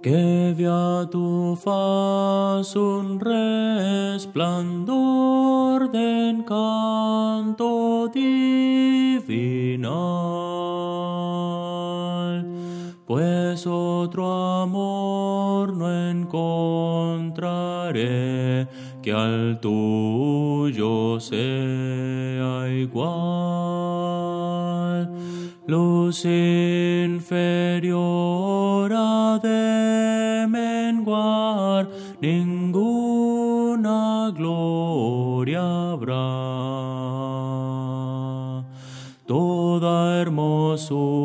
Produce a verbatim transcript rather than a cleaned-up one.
que vea tu faz un resplandor de encanto divinal, pues otro amor no encontraré que al tuyo sea igual. Luz inferior ha de menguar, ninguna gloria habrá. Toda hermosura